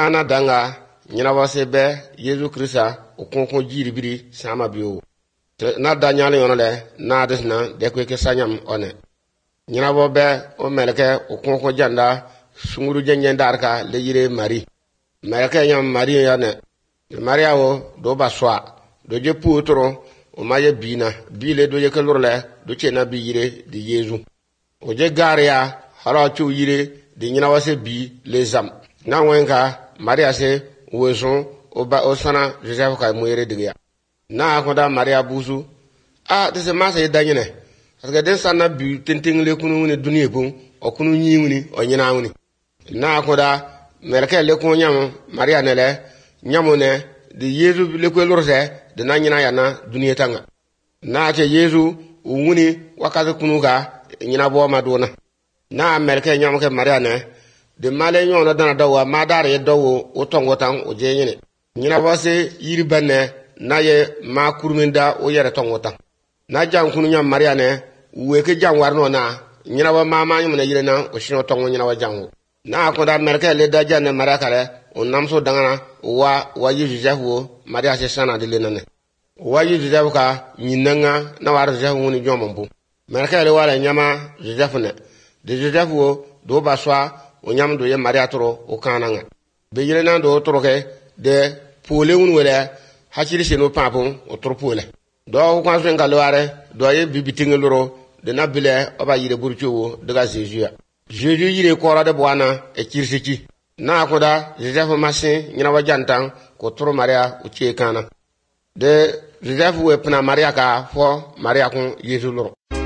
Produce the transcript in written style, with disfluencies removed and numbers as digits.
na danga nyina wase be Yesu Krista okonkon jiribiri sama bio na danyale yonole na desna de ko ke sanyam one nyina bo be o meleke okonkon janda sunguru jenyen darka le yire mari meleke nyam mari yane maria wo do baswa do je putro o maye bina bile do je kelurle do chena bi yire di Yesu o je garia hala chu yire di nyina wase bi les am na wenka maria se weson o sana Joseph ka moyere diga na ko da maria busu de se ma se danyene parce que den sana bi tenting le kunu ne dunie bon o kunu nyiwuni o nyina wuni na ko da merke le ko nyam maria ne le nyamone di Yesu le ko lorse de na nyina ya na dunie tanga na ce Yesu wuni wakaza kunu ga nyina bo madona na merke nyam ke maria ne de male nyon dana dawa madare dawo o tongo tan o jenyene nyina wase yiri banne na ye ma kurminda o yere tongo tan na jang kunu nyam maria ne weke jang warno na nyina wa mama nyum na yire na o shino tongo nyina wa jango na ko da merke le da janne maria kale o namso dangana wa Joseph wo maria se sana de lenane wa Joseph ka nyinanga na war Joseph woni jomombu merke le wala nyama Joseph ne de Joseph wo do baswa o nyam do ye maria toro o kananga be yire na do toro ke de pole un wele hakiri se no papon o toro pole do ko so ngalware do ye bibitinga loro de nabile oba yire burchowo de ga Jésus yire kora de bwana e kirsiki na ko da Joseph masin nyina wajantan ko toro maria o che kana de Joseph we pna maria ka fo maria kun Yesu loro